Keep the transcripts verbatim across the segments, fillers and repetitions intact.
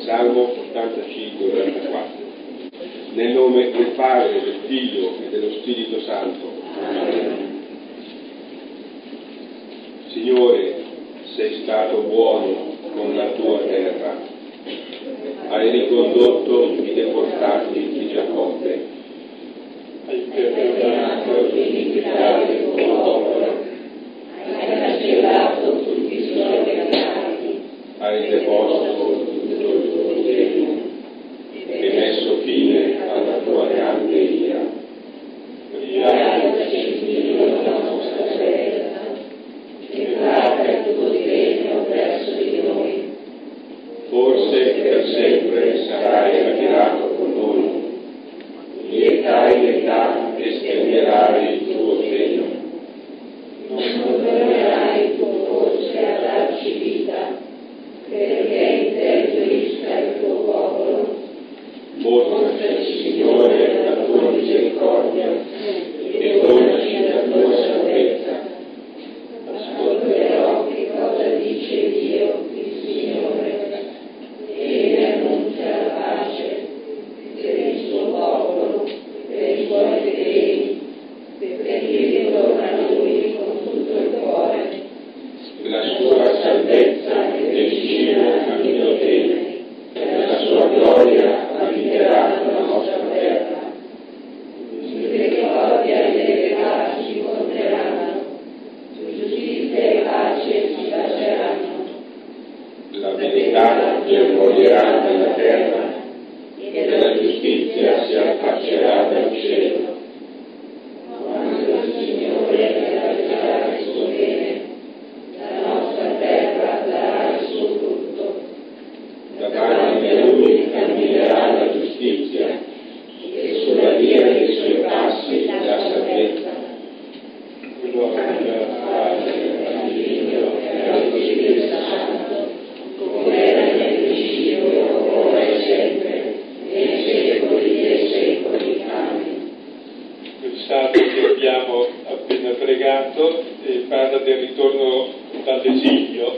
Salmo ottantacinque, ottantaquattro. Nel nome del Padre, del Figlio e dello Spirito Santo. Signore, sei stato buono con la tua terra, hai ricondotto i deportati di Giacobbe, hai perdonato l'iniquità del tuo popolo, hai cancellato tutti i suoi peccati, hai deposto tutto il tuo regno e messo fine alla tua grande ira. Hai accettito la nostra terra e guarda il tuo regno verso di noi. Forse per sempre sarai ammirato con noi, di età in età espellerai il tuo seno. Non tornerai il tuo voce a darci vita, perché in te giurisca il tuo popolo. Mostraci, Signore, la tua misericordia e donaci la tua salvezza. Ascolterò che cosa dice Dio, il Signore, e ne annuncia la pace per il suo popolo, per i suoi fedeli, perché ritorna a Lui con tutto il cuore. La sua salvezza è vicina a chi lo teme, e la sua gloria abiterà nella nostra terra. Misericordia e verità ci incontreranno, giustizia e pace si baceranno. La verità germoglierà nella terra e la giustizia si affaccerà dal cielo. Quando il Signore realizzerà il suo bene, la nostra terra darà il suo frutto. Davanti a Lui camminerà la giustizia e sulla via dei suoi passi la salvezza. Gloria al Padre, al Figlio e allo Spirito Santo, come era nel principio, ora e sempre, nei secoli dei secoli. Amen. Il salmo che abbiamo appena pregato eh, parla del ritorno dall'esilio,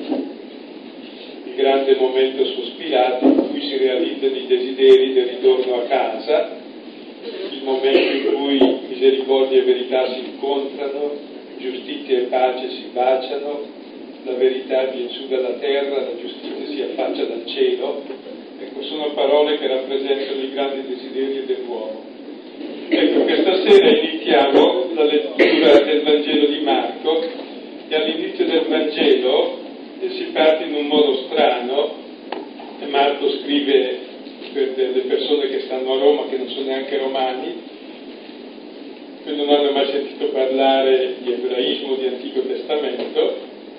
il grande momento sospirato in cui si realizzano i desideri del ritorno a casa, il momento in cui misericordia e verità si incontrano, giustizia e pace si baciano, la verità viene su dalla terra, la giustizia si affaccia dal cielo. Ecco, sono parole che rappresentano i grandi desideri dell'uomo. Ecco, questa sera iniziamo la lettura del Vangelo di Marco e all'inizio del Vangelo si parte in un modo strano. E Marco scrive per delle persone che stanno a Roma, che non sono neanche romani, che non hanno mai sentito parlare di ebraismo, di Antico Testamento,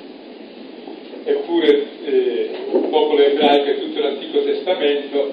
eppure eh, il popolo ebraico e tutto l'Antico Testamento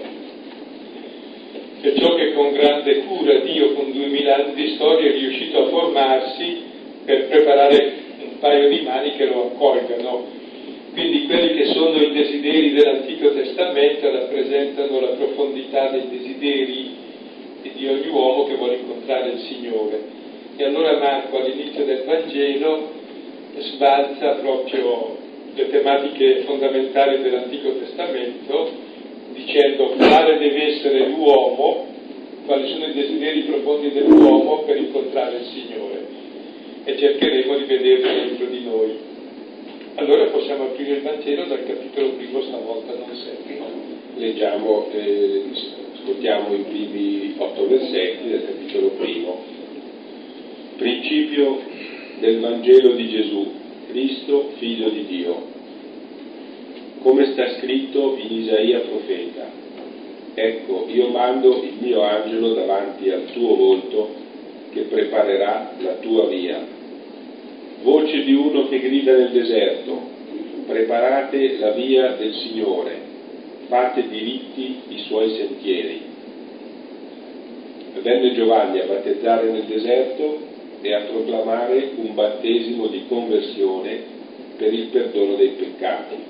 è ciò che con grande cura Dio, con duemila anni di storia, è riuscito a formarsi per preparare un paio di mani che lo accolgano. Quindi quelli che sono i desideri dell'Antico Testamento rappresentano la profondità dei desideri di ogni uomo che vuole incontrare il Signore. E allora Marco all'inizio del Vangelo sbalza proprio le tematiche fondamentali dell'Antico Testamento, dicendo quale deve essere l'uomo, quali sono i desideri profondi dell'uomo per incontrare il Signore, e cercheremo di vederli dentro di noi. Allora possiamo aprire il Vangelo dal capitolo primo, stavolta non settimo. Leggiamo, eh, ascoltiamo i primi otto versetti del capitolo primo. Principio del Vangelo di Gesù, Cristo, Figlio di Dio. Come sta scritto in Isaia profeta: ecco, io mando il mio angelo davanti al tuo volto, che preparerà la tua via. Voce di uno che grida nel deserto: preparate la via del Signore, fate diritti i suoi sentieri. Venne Giovanni a battezzare nel deserto e a proclamare un battesimo di conversione per il perdono dei peccati.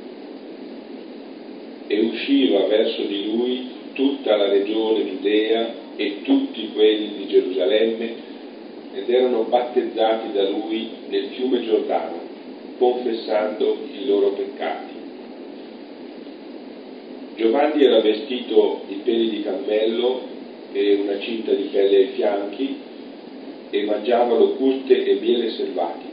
E usciva verso di lui tutta la regione Giudea e tutti quelli di Gerusalemme, ed erano battezzati da lui nel fiume Giordano, confessando i loro peccati. Giovanni era vestito di peli di cammello e una cinta di pelle ai fianchi e mangiava locuste e miele selvatico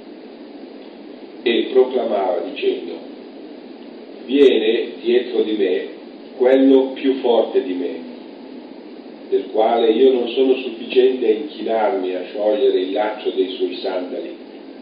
e proclamava dicendo: viene dietro di me quello più forte di me, del quale io non sono sufficiente a inchinarmi a sciogliere il laccio dei suoi sandali.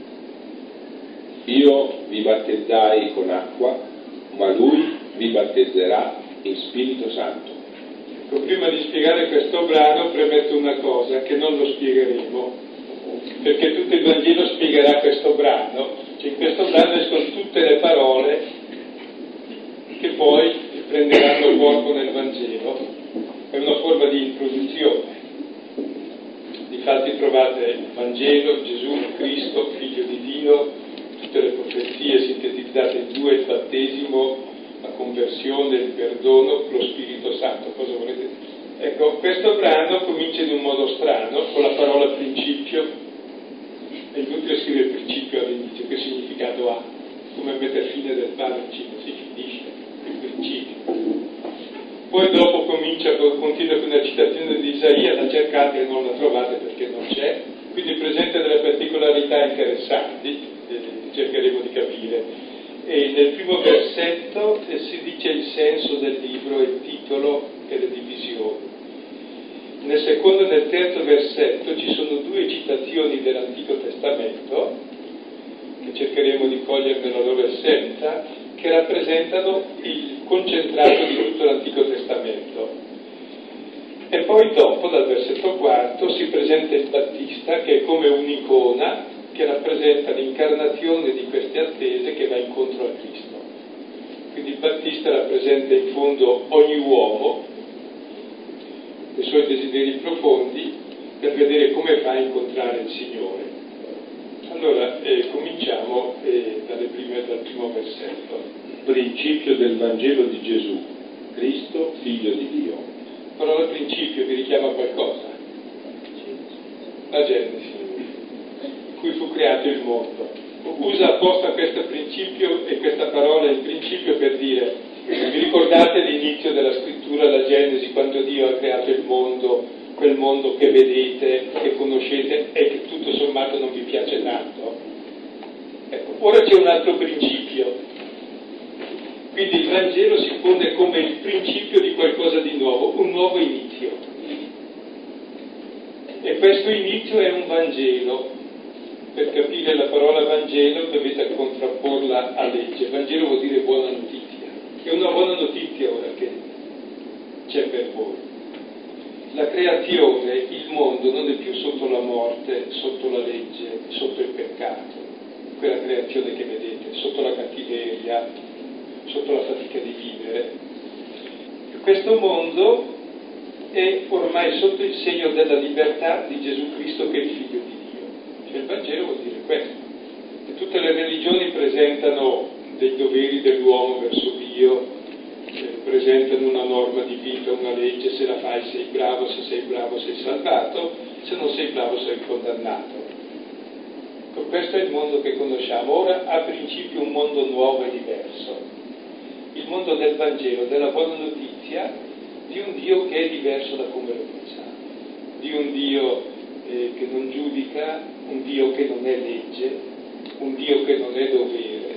Io vi battezzai con acqua, ma lui vi battezzerà in Spirito Santo. Ecco, prima di spiegare questo brano premetto una cosa, che non lo spiegheremo, perché tutto il Vangelo spiegherà questo brano, cioè in questo brano escono tutte le parole che poi prenderanno corpo nel Vangelo, è una forma di introduzione. Difatti trovate il Vangelo, Gesù, Cristo, Figlio di Dio, tutte le profezie sintetizzate in due, il battesimo, la conversione, il perdono, lo Spirito Santo. Cosa volete dire? Ecco, questo brano comincia in un modo strano, con la parola principio. È inutile scrivere principio all'inizio, che significato ha? Come mettere fine del padre, si finisce, il principio. Poi dopo comincia, continua con una citazione di Isaia, la cercate e non la trovate perché non c'è, quindi presenta delle particolarità interessanti, eh, cercheremo di capire. E nel primo versetto eh, si dice il senso del libro, il titolo e le divisioni. Nel secondo e nel terzo versetto ci sono due citazioni dell'Antico Testamento, che cercheremo di cogliere nella loro essenza, che rappresentano il concentrato di tutto l'Antico Testamento. E poi dopo, dal versetto quarto, si presenta il Battista, che è come un'icona che rappresenta l'incarnazione di queste attese che va incontro a Cristo. Quindi il Battista rappresenta in fondo ogni uomo, i suoi desideri profondi, per vedere come fa a incontrare il Signore. Allora, eh, cominciamo eh, dalle prime, dal primo versetto. Principio del Vangelo di Gesù, Cristo, Figlio di Dio. La parola principio vi richiama a qualcosa? La Genesi, in cui fu creato il mondo. Usa apposta questo principio e questa parola, il principio, per dire: vi ricordate l'inizio della scrittura, la Genesi, quando Dio ha creato il mondo, quel mondo che vedete, che conoscete e che tutto sommato non vi piace tanto? Ecco, ora c'è un altro principio. Quindi il Vangelo si pone come il principio di qualcosa di nuovo, un nuovo inizio. E questo inizio è un Vangelo. Per capire la parola Vangelo dovete contrapporla a legge. Vangelo vuol dire buona notizia. È una buona notizia ora che c'è per voi. La creazione, il mondo, non è più sotto la morte, sotto la legge, sotto il peccato. Quella creazione che vedete, sotto la cattiveria, sotto la fatica di vivere. Questo mondo è ormai sotto il segno della libertà di Gesù Cristo, che è il Figlio di Dio. Cioè il Vangelo vuol dire questo. E tutte le religioni presentano dei doveri dell'uomo verso Dio, eh, presentano una norma di vita, una legge: se la fai sei bravo, se sei bravo sei salvato, se non sei bravo sei condannato. Ecco, questo è il mondo che conosciamo. Ora a principio un mondo nuovo e diverso. Il mondo del Vangelo, della buona notizia di un Dio che è diverso da come lo pensiamo, di un Dio eh, che non giudica, un Dio che non è legge, un Dio che non è dovere,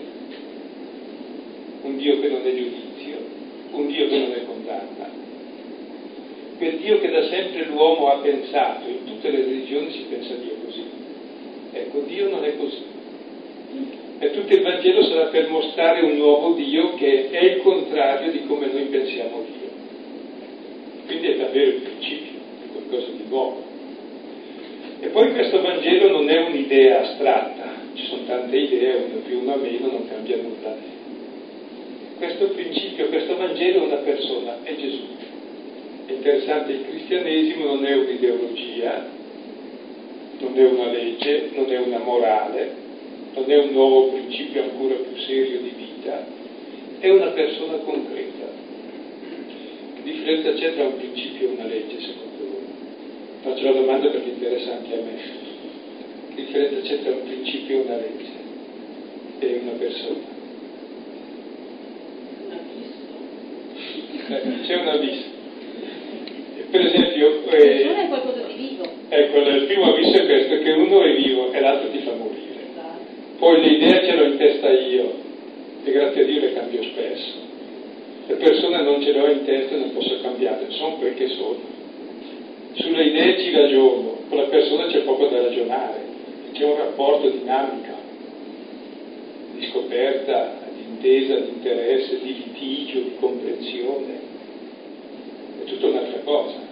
un Dio che non è giudizio, un Dio che non è condanna. Quel Dio che da sempre l'uomo ha pensato, in tutte le religioni si pensa a Dio così. Ecco, Dio non è così. E tutto il Vangelo sarà per mostrare un nuovo Dio che è il contrario di come noi pensiamo Dio. Quindi è davvero il principio, è qualcosa di nuovo. E poi questo Vangelo non è un'idea astratta, ci sono tante idee, una più, una meno, non cambia nulla. Questo principio, questo Vangelo è una persona, è Gesù. È interessante, il cristianesimo non è un'ideologia, non è una legge, non è una morale, non è un nuovo principio ancora più serio di vita, è una persona concreta. Che differenza c'è tra un principio e una legge, secondo voi? Faccio la domanda perché interessa anche a me. Che differenza c'è tra un principio e una legge? E una persona? c'è un abisso. Per esempio, eh, è qualcosa di vivo. Ecco, il primo abisso è questo, che uno è vivo e l'altro ti fa morire. Poi l'idea ce l'ho in testa io, e grazie a Dio le cambio spesso. Le persone non ce le ho in testa e non posso cambiare, sono quel che sono. Sulle idee ci ragiono, con la persona c'è poco da ragionare, c'è un rapporto dinamico, di scoperta, di intesa, di interesse, di litigio, di comprensione. È tutta un'altra cosa.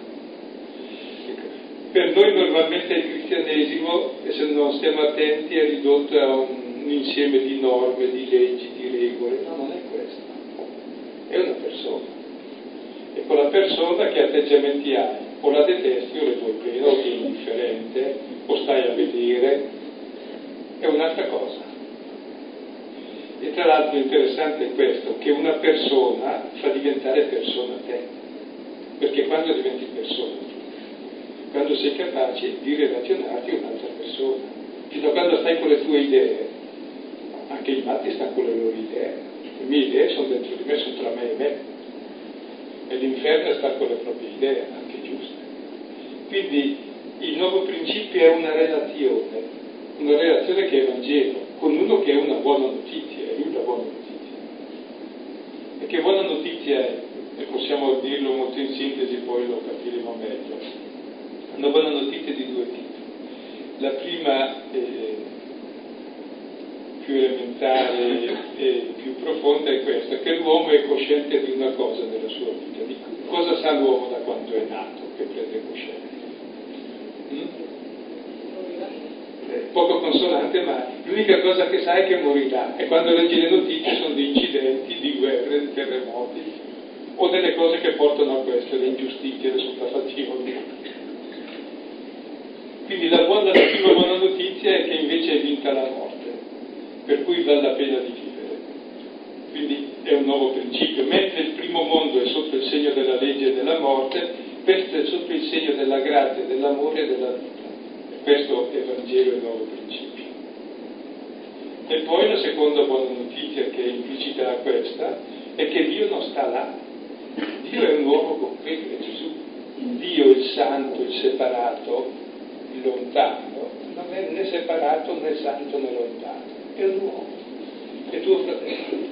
Per noi normalmente il cristianesimo, se non stiamo attenti, è ridotto a un, un insieme di norme, di leggi, di regole. No, non è questo. È una persona. E con la persona che atteggiamenti hai? O la detesti o le vuoi bene, o sei indifferente, o stai a vedere. È un'altra cosa. E tra l'altro interessante è questo, che una persona fa diventare persona te. Perché quando diventi persona, quando sei capace di relazionarti a un'altra persona, fino a quando stai con le tue idee, anche i matti stanno con le loro idee, le mie idee sono dentro di me, sono tra me e me, e l'inferno è stare con le proprie idee, anche giuste. Quindi il nuovo principio è una relazione, una relazione che è Vangelo, con uno che è una buona notizia, è lui la buona notizia. E che buona notizia è? E possiamo dirlo molto in sintesi, poi lo capiremo meglio. Una buona notizia di due tipi. La prima, eh, più elementare e più profonda, è questa, che l'uomo è cosciente di una cosa nella sua vita. Di cosa sa l'uomo da quando è nato, che prende coscienza? Mm? È poco consolante, ma l'unica cosa che sa è che morirà. E quando leggi le notizie sono di incidenti, di guerre, di terremoti, o delle cose che portano a questo, le ingiustizie, le sopraffazioni. Quindi la, buona, la prima buona notizia è che invece è vinta la morte, per cui vale la pena di vivere. Quindi è un nuovo principio. Mentre il primo mondo è sotto il segno della legge e della morte, questo è sotto il segno della grazia, dell'amore e della vita. E questo è Vangelo e il nuovo principio. E poi la seconda buona notizia, che è implicita a questa, è che Dio non sta là. Dio è un uomo concreto, è Gesù. Dio, il santo, il separato, il lontano, non è né separato né santo né lontano, è un uomo, è tuo fratello.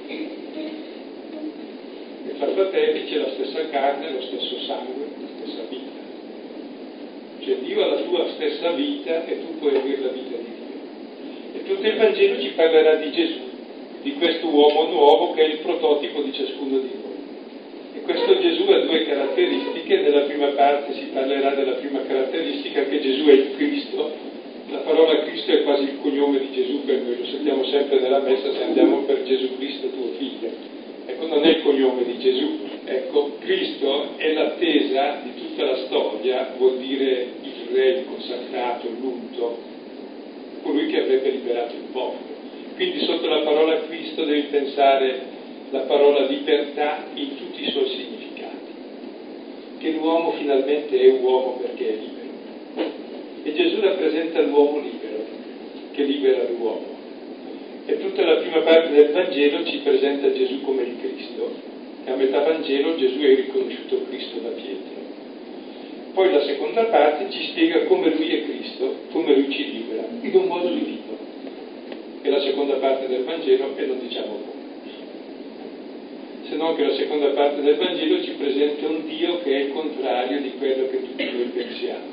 E fra fratelli c'è la stessa carne, lo stesso sangue, la stessa vita. Cioè Dio ha la tua stessa vita e tu puoi avere la vita di Dio. E tutto il Vangelo ci parlerà di Gesù, di questo uomo nuovo che è il prototipo di ciascuno di noi. E questo Gesù ha due caratteristiche. Nella prima parte si parlerà della prima caratteristica, che Gesù è il Cristo. La parola Cristo è quasi il cognome di Gesù, per noi lo sentiamo sempre nella messa se andiamo per Gesù Cristo tuo figlio. Ecco, non è il cognome di Gesù. Ecco, Cristo è l'attesa di tutta la storia, vuol dire il re, il consacrato, l'unto, colui che avrebbe liberato il popolo. Quindi sotto la parola Cristo devi pensare la parola libertà in tutti i suoi significati, che l'uomo finalmente è uomo perché è libero, e Gesù rappresenta l'uomo libero, che libera l'uomo. E tutta la prima parte del Vangelo ci presenta Gesù come il Cristo, e a metà Vangelo Gesù è riconosciuto Cristo da Pietro. Poi la seconda parte ci spiega come lui è Cristo, come lui ci libera, in un modo divino. E la seconda parte del Vangelo, e non diciamo come, se no che la seconda parte del Vangelo ci presenta un Dio che è il contrario di quello che tutti noi pensiamo.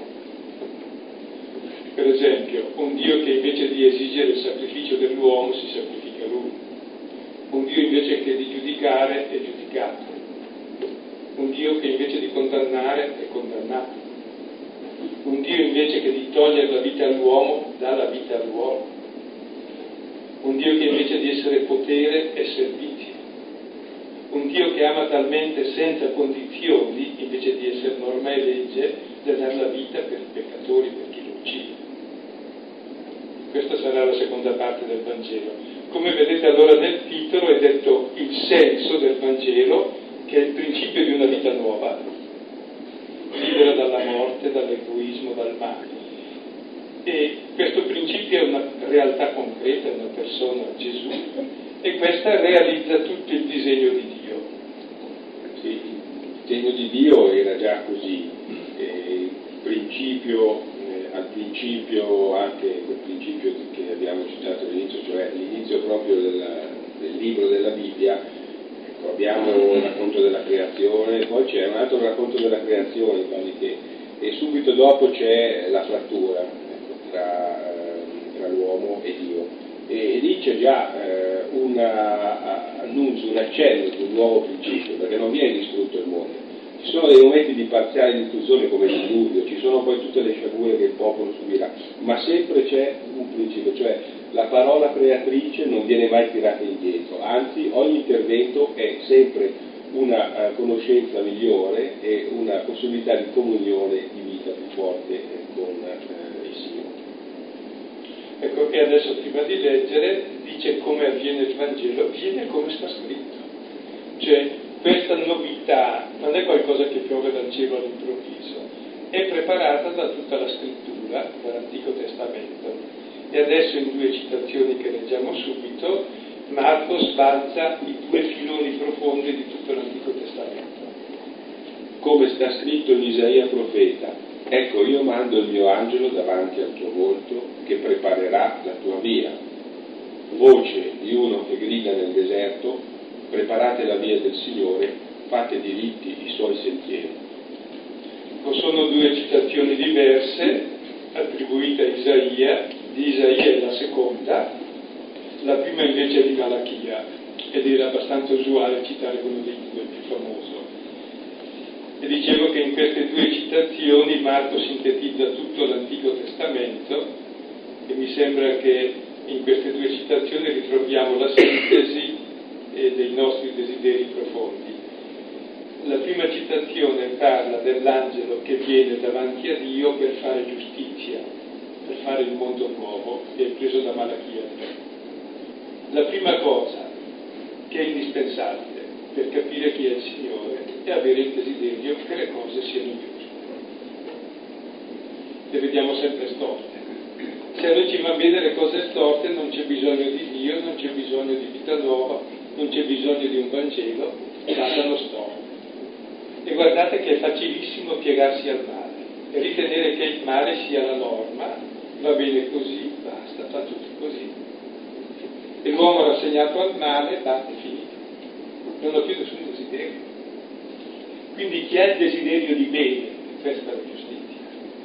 Per esempio, un Dio che invece di esigere il sacrificio dell'uomo si sacrifica lui. Un Dio invece che di giudicare è giudicato. Un Dio che invece di condannare è condannato. Un Dio invece che di togliere la vita all'uomo dà la vita all'uomo. Un Dio che invece di essere potere è servizio. Un Dio che ama talmente senza condizioni, invece di essere norma e legge, da dare la vita per i peccatori, per chi lo uccide. Questa sarà la seconda parte del Vangelo. Come vedete allora nel titolo è detto il senso del Vangelo, che è il principio di una vita nuova, libera dalla morte, dall'egoismo, dal male. E questo principio è una realtà concreta, è una persona, Gesù, e questa realizza tutto il disegno di Dio. Sì, regno di Dio era già così, eh, principio, eh, al principio, anche quel principio che abbiamo citato all'inizio, cioè l'inizio proprio della, del libro della Bibbia, ecco, abbiamo il racconto della creazione, poi c'è un altro racconto della creazione, che, e subito dopo c'è la frattura, ecco, tra, eh, tra l'uomo e Dio. E lì c'è già eh, un annuncio, un accenno di un nuovo principio, perché non viene distrutto il mondo. Ci sono dei momenti di parziale distruzione come il diluvio, ci sono poi tutte le sciagure che il popolo subirà, ma sempre c'è un principio, cioè la parola creatrice non viene mai tirata indietro, anzi ogni intervento è sempre una uh, conoscenza migliore e una possibilità di comunione di vita più forte eh, con uh, il Signore. Ecco che adesso prima di leggere dice come avviene il Vangelo, avviene come sta scritto. Cioè questa novità non è qualcosa che piove dal cielo all'improvviso, è preparata da tutta la scrittura, dall'Antico Testamento. E adesso in due citazioni che leggiamo subito, Marco sbalza i due filoni profondi di tutto l'Antico Testamento. Come sta scritto in Isaia profeta: ecco, io mando il mio angelo davanti al tuo volto, che preparerà la tua via. Voce di uno che grida nel deserto: preparate la via del Signore, fate diritti i suoi sentieri. Sono due citazioni diverse, attribuite a Isaia. Di Isaia è la seconda, la prima invece è di Malachia, ed era abbastanza usuale citare uno dei due, più famoso. E dicevo che in queste due citazioni Marco sintetizza tutto l'Antico Testamento, e mi sembra che in queste due citazioni ritroviamo la sintesi dei nostri desideri profondi. La prima citazione parla dell'angelo che viene davanti a Dio per fare giustizia, per fare il mondo nuovo, che è preso da Malachia tre. La prima cosa che è indispensabile per capire chi è il Signore è avere il desiderio che le cose siano giuste. Le vediamo sempre storte. Se a noi ci vanno bene le cose storte, non c'è bisogno di Dio, non c'è bisogno di vita nuova, non c'è bisogno di un Vangelo, vadano storte. E guardate che è facilissimo piegarsi al male e ritenere che il male sia la norma, va bene così, basta, fa tutto così. E l'uomo rassegnato al male, basta, finito. Non ha più nessun desiderio. Quindi chi ha il desiderio di bene, questa è la giustizia,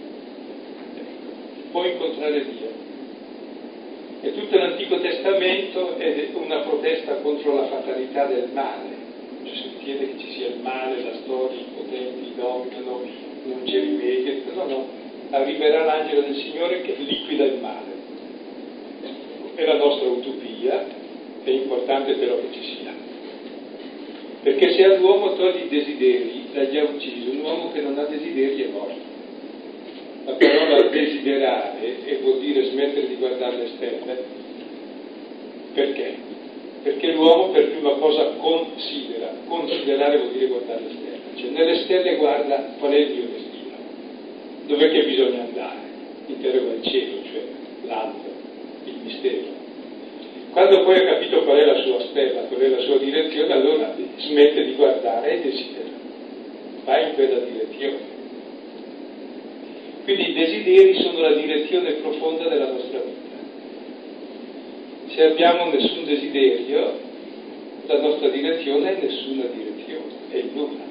può incontrare Dio. E tutto l'Antico Testamento è una protesta contro la fatalità del male. Cioè si ritiene che ci sia il male, la storia, i potenti dominano, non c'è rimedio. No, no, arriverà l'angelo del Signore che liquida il male. È la nostra utopia, è importante però che ci sia. Perché se all'uomo togli i desideri, l'ha già ucciso. Un uomo che non ha desideri è morto. La parola desiderare e vuol dire smettere di guardare le stelle. Perché? Perché l'uomo per prima cosa considera. Considerare vuol dire guardare le stelle. Cioè nelle stelle guarda qual è il mio destino. Dov'è che bisogna andare? Interroga il cielo, cioè l'altro, il mistero. Quando poi ha capito qual è la sua stella, qual è la sua direzione, allora smette di guardare e desidera. Va in quella direzione. Quindi i desideri sono la direzione profonda della nostra vita. Se abbiamo nessun desiderio, la nostra direzione è nessuna direzione, è il nulla.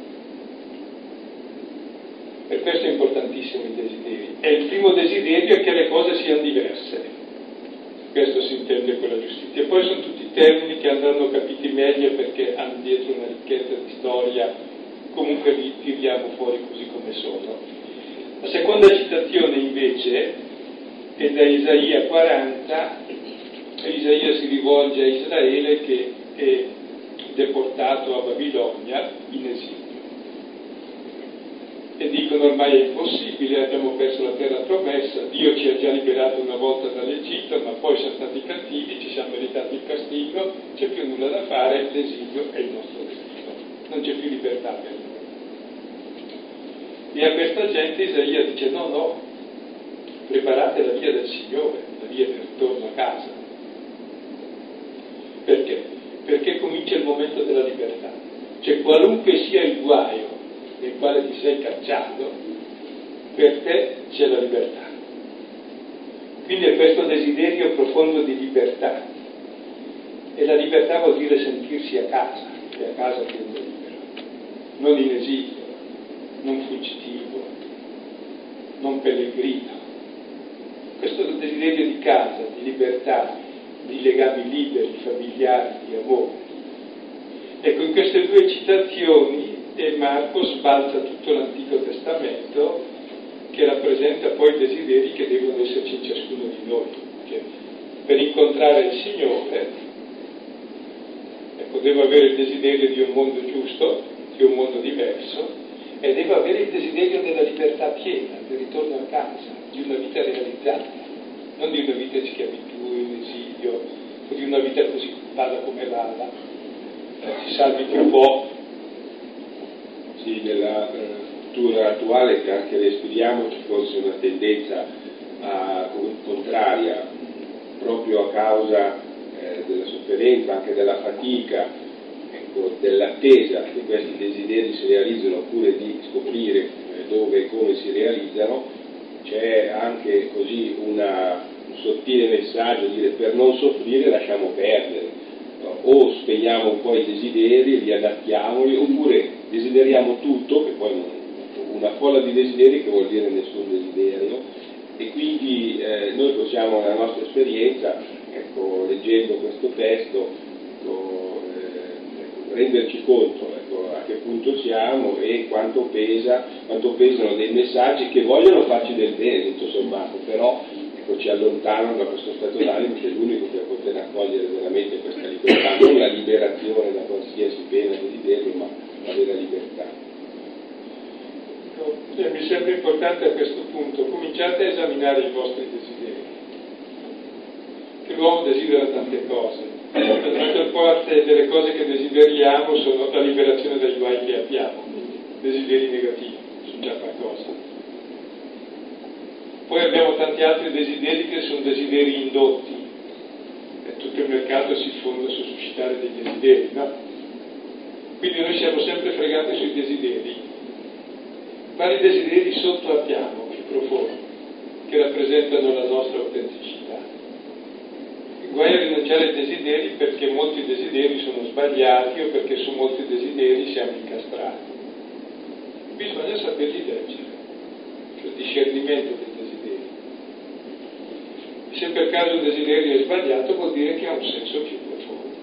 Per questo è importantissimo il desiderio. E il primo desiderio è che le cose siano diverse. Questo si intende con la giustizia. Poi sono tutti termini che andranno capiti meglio perché hanno dietro una ricchezza di storia, comunque li tiriamo fuori così come sono. La seconda citazione invece è da Isaia quaranta, e Isaia si rivolge a Israele che è deportato a Babilonia in esilio. E dicono ormai è impossibile, abbiamo perso la terra promessa, Dio ci ha già liberato una volta dall'Egitto, ma poi siamo stati cattivi, ci siamo meritati il castigo, c'è più nulla da fare, l'esilio è il nostro destino, non c'è più libertà per noi. E a questa gente Isaia dice no, no, preparate la via del Signore, la via del ritorno a casa. Perché? Perché comincia il momento della libertà. Cioè qualunque sia il guaio nel quale ti sei cacciato, per te c'è la libertà. Quindi è questo desiderio profondo di libertà. E la libertà vuol dire sentirsi a casa, e a casa quindi libero, non in esilio, non fuggitivo, non pellegrino. Questo desiderio di casa, di libertà, di legami liberi, familiari, di amore. Ecco, in queste due citazioni e Marco sbalza tutto l'Antico Testamento, che rappresenta poi i desideri che devono esserci in ciascuno di noi. Che per incontrare il Signore, ecco, devo avere il desiderio di un mondo giusto, di un mondo diverso, e devo avere il desiderio della libertà piena, del ritorno a casa, di una vita realizzata, non di una vita in schiavitù, in esilio, o di una vita così vada come vada, si salvi più po'. Sì, nella eh, cultura attuale che anche ne studiamo ci fosse una tendenza a, contraria, proprio a causa eh, della sofferenza, anche della fatica, ecco, dell'attesa che questi desideri si realizzino, oppure di scoprire eh, dove e come si realizzano. C'è anche così una, un sottile messaggio, dire per non soffrire lasciamo perdere, no? O spegniamo un po' i desideri, li adattiamoli, oppure desideriamo tutto, che poi non, una folla di desideri che vuol dire nessun desiderio, e quindi eh, noi possiamo nella nostra esperienza, ecco, leggendo questo testo, ecco, eh, renderci conto, ecco, a che punto siamo e quanto pesa, quanto pesano dei messaggi che vogliono farci del bene, tutto sommato, però ecco, ci allontanano da questo stato d'animo che è l'unico per poter accogliere veramente questa libertà, non la liberazione da qualsiasi pena e desiderio, ma la vera libertà. E mi sembra importante a questo punto, cominciate a esaminare i vostri desideri, che l'uomo desidera tante cose, la maggior parte delle cose che desideriamo sono la liberazione dai guai che abbiamo, quindi desideri negativi, sono già qualcosa. Poi abbiamo tanti altri desideri che sono desideri indotti, e tutto il mercato si fonda su suscitare dei desideri, no? Quindi noi siamo sempre fregati sui desideri. Vari desideri sotto abbiamo, più profondi, che rappresentano la nostra autenticità. Il guai a rinunciare ai desideri perché molti desideri sono sbagliati o perché su molti desideri siamo incastrati. Bisogna saperli leggere, cioè il discernimento dei desideri. E se per caso un desiderio è sbagliato vuol dire che ha un senso più profondo.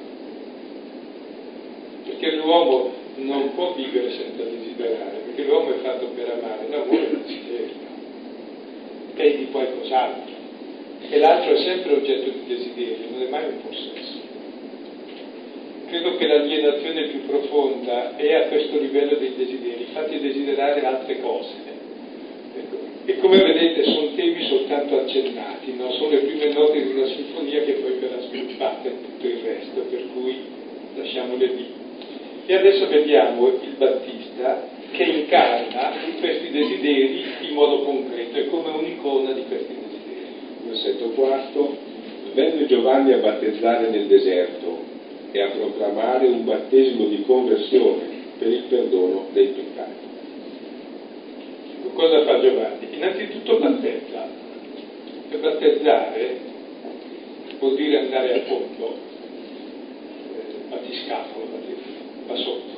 Perché l'uomo non può vivere senza desiderare, perché l'uomo è fatto per amare, l'amore è desiderio, e di qualcos'altro, e l'altro è sempre oggetto di desiderio, non è mai un possesso. Credo che l'alienazione più profonda è a questo livello dei desideri, fatti desiderare altre cose. Ecco. E come vedete sono temi soltanto accennati, no? Sono le prime note di una sinfonia che poi verrà sviluppata in tutto il resto, per cui lasciamole lì. E adesso vediamo il Battista che incarna questi desideri in modo concreto, è come un'icona di questi desideri. Versetto quarto, venne Giovanni a battezzare nel deserto e a proclamare un battesimo di conversione per il perdono dei peccati. Cosa fa Giovanni? Innanzitutto battezza. Per battezzare vuol dire andare a fondo, eh, battiscafolo, va sotto,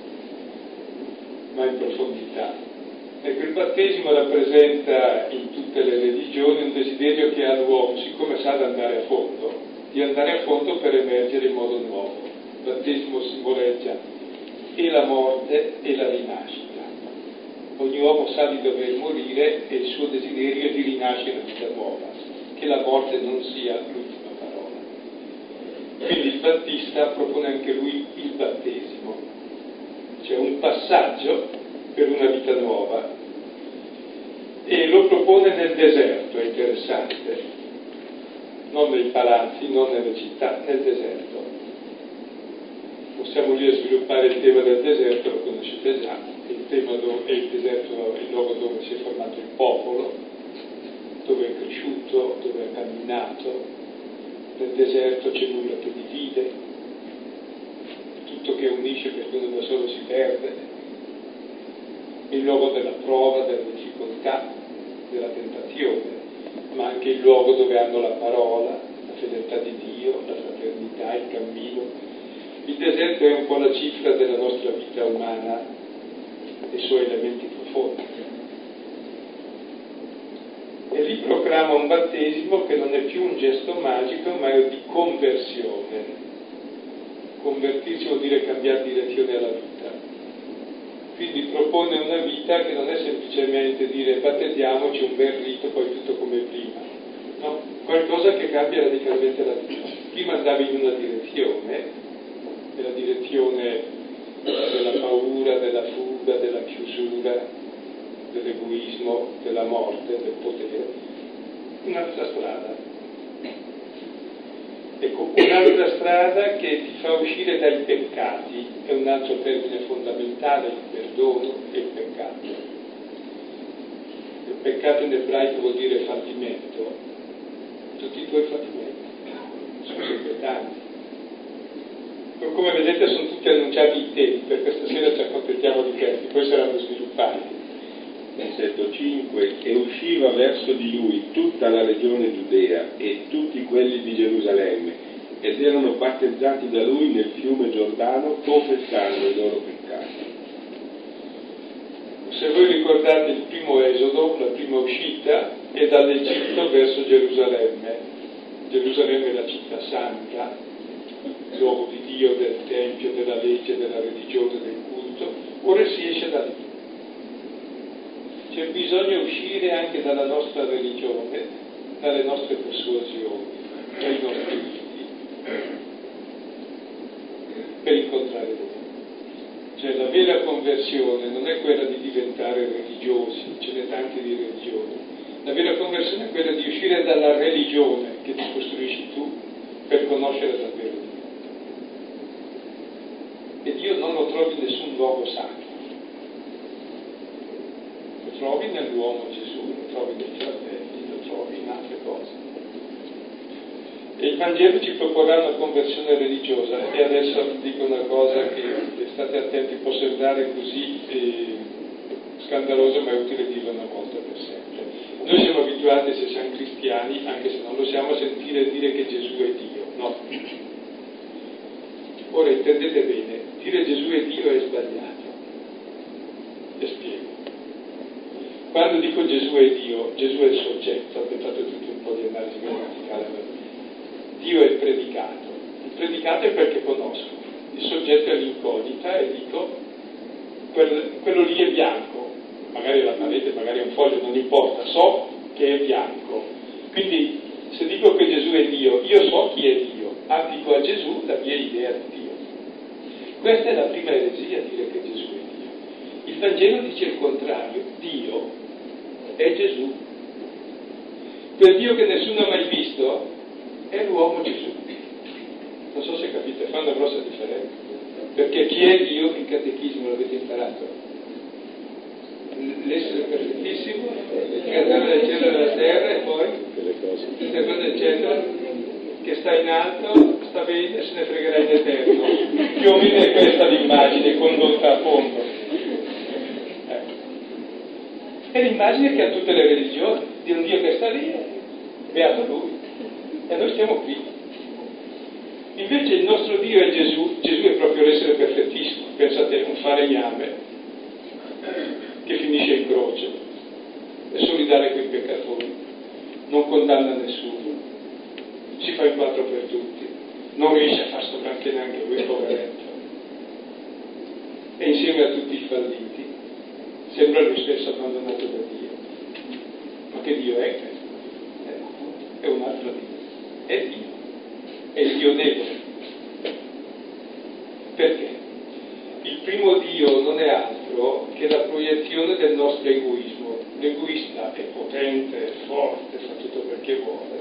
ma in profondità. Ecco, il battesimo rappresenta in tutte le religioni un desiderio che ha l'uomo, siccome sa di andare a fondo, di andare a fondo per emergere in modo nuovo. Il battesimo simboleggia e la morte e la rinascita. Ogni uomo sa di dover morire e il suo desiderio è di rinascere in vita nuova, che la morte non sia l'ultima parola. Quindi il Battista propone anche lui il battesimo, cioè un passaggio per una vita nuova, e lo propone nel deserto, è interessante, non nei palazzi, non nelle città, nel deserto. Possiamo lì sviluppare il tema del deserto, lo conoscete già, il tema dove, è il deserto, il luogo dove si è formato il popolo, dove è cresciuto, dove ha camminato. Nel deserto c'è nulla che divide, tutto che unisce perché uno da solo si perde. il luogo della prova, della difficoltà, della tentazione, ma anche il luogo dove hanno la parola, la fedeltà di Dio, la fraternità, il cammino. Il deserto è un po' la cifra della nostra vita umana, dei suoi elementi profondi. E lì proclama un battesimo che non è più un gesto magico, ma è di conversione. Convertirsi vuol dire cambiare direzione alla vita. Quindi propone una vita che non è semplicemente dire battezziamoci, un bel rito, poi tutto come prima. No, qualcosa che cambia radicalmente la vita. Prima andavi in una direzione, nella direzione della paura, della fuga, della chiusura, dell'egoismo, della morte, del potere. Un'altra strada. Ecco, un'altra strada che ti fa uscire dai peccati, è un altro termine fondamentale, il perdono e il peccato. Il peccato in ebraico vuol dire fallimento. Tutti i tuoi fallimenti sono sempre tanti. Come vedete sono tutti annunciati i temi, per questa sera ci accontentiamo di questi, poi saranno sviluppati. Versetto cinque, e usciva verso di lui tutta la regione Giudea e tutti quelli di Gerusalemme, ed erano battezzati da lui nel fiume Giordano, confessando i loro peccati. Se voi ricordate il primo esodo, la prima uscita, è dall'Egitto verso Gerusalemme. Gerusalemme è la città santa, il luogo di Dio, del Tempio, della legge, della religione, del culto. Ora si esce da lì. C'è bisogno di uscire anche dalla nostra religione, dalle nostre persuasioni, dai nostri riti, per incontrare Dio. Cioè la vera conversione non è quella di diventare religiosi, ce n'è tante di religioni. La vera conversione è quella di uscire dalla religione che ti costruisci tu per conoscere davvero Dio. E Dio non lo trovi in nessun luogo sacro. Lo trovi nell'uomo Gesù, lo trovi nei fratelli, lo trovi in altre cose. E il Vangelo ci proporrà una conversione religiosa, e adesso dico una cosa che, che state attenti, può sembrare così eh, scandalosa, ma è utile dirla una volta per sempre. Noi siamo abituati, se siamo cristiani, anche se non lo siamo, a sentire dire che Gesù è Dio, no? Ora intendete bene, dire Gesù è Dio è sbagliato. E spiego. Quando dico Gesù è Dio, Gesù è il soggetto, abbiamo fatto tutto un po' di analisi grammaticale. Dio è il predicato. Il predicato è quel che conosco. Il soggetto è l'incognita e dico, quel, quello lì è bianco. Magari è la parete, magari è un foglio, non importa. So che è bianco. Quindi, se dico che Gesù è Dio, io so chi è Dio. Applico a Gesù la mia idea di Dio. Questa è la prima eresia, dire che Gesù è Dio. Il Vangelo dice il contrario. Dio è Gesù. Quel Dio che nessuno ha mai visto è l'uomo Gesù. Non so se capite, fa una grossa differenza. Perché chi è Dio, il catechismo l'avete imparato? L'essere perfettissimo, il creatore del cielo e della terra, e poi tutte cose eccetera, che sta in alto, sta bene, se ne fregherà in eterno. Più o meno è questa l'immagine condotta a fondo. Ecco. È l'immagine che ha tutte le religioni, di un Dio che sta lì, beato Lui, e noi stiamo qui. Invece il nostro Dio è Gesù. Gesù è proprio l'essere perfettissimo. Pensate, un falegname che finisce in croce, è solidale con i peccatori, non condanna nessuno, si fa in quattro per tutti, non riesce a far sto granché neanche lui, poveretto, e insieme a tutti i falliti sembra lui stesso abbandonato da Dio. Ma che Dio è questo? È un altro Dio, è Dio, è il Dio debole. Perché? Il primo Dio non è altro che la proiezione del nostro egoismo. L'egoista è potente, è forte, fa tutto perché vuole.